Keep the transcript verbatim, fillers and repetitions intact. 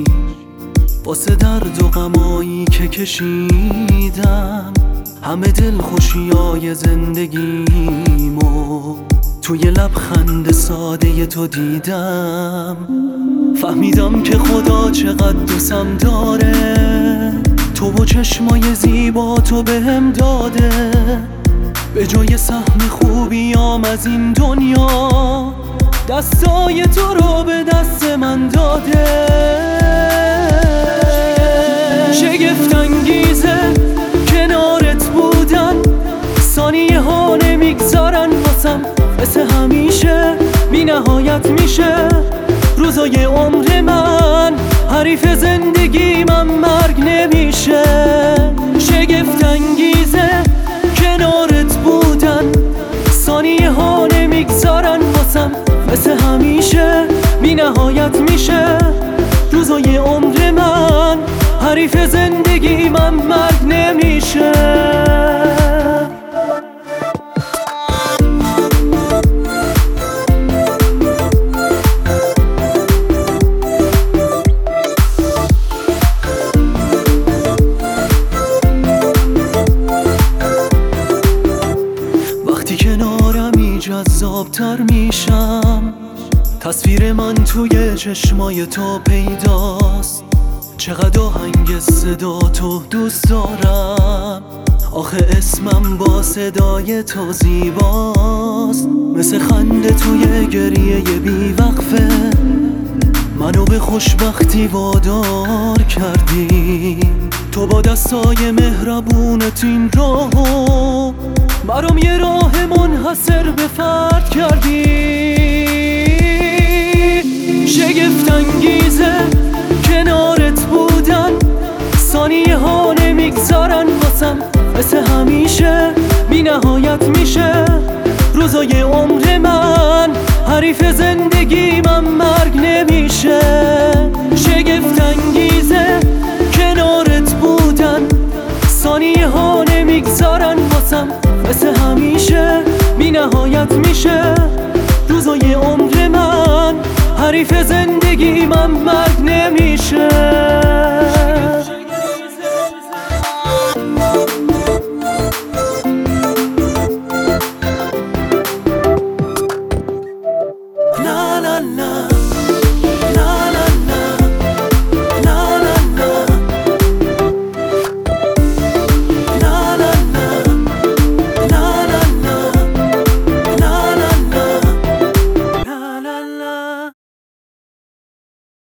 واسه درد و غمایی که کشیدم، همه دل خوشیای زندگیمو توی لبخند ساده تو دیدم. فهمیدم که خدا چقدر دوستم داره، تو و چشمای زیبا تو بهم داده. به جای سهم خوبیام از این دنیا، دستای تو رو به دست من داده. شگفت انگیزه کنارت بودن، ثانیه ها نمیگذارن واسم، مثل همیشه بی نهایت میشه روزای عمر من. حریف زندگی من مرگ نمیشه. شگفت انگیزه کنارت بودن، ثانیه ها نمیگذارن واسم، مثل همیشه بی نهایت میشه روزای عمر من. حریف زندگی من مرگ نمیشه. وقتی کنارمی جذابتر میشم، تصویر من توی چشمای تو پیداست. چقدر آهنگ صدا تو دوست دارم، آخه اسمم با صدای تو زیباست. مثل خنده توی گریه بی وقفه، منو به خوشبختی وادار کردی. تو با دستای مهربونت این راهو برام یه راه منحصر به فرد کردی. شگفت انگیزه کنارت بودن، ثانیه ها نمیگذارن واسم، مثل همیشه بی نهایت میشه روزای عمر من. حریف زندگی من مرگ نمیشه. شگفت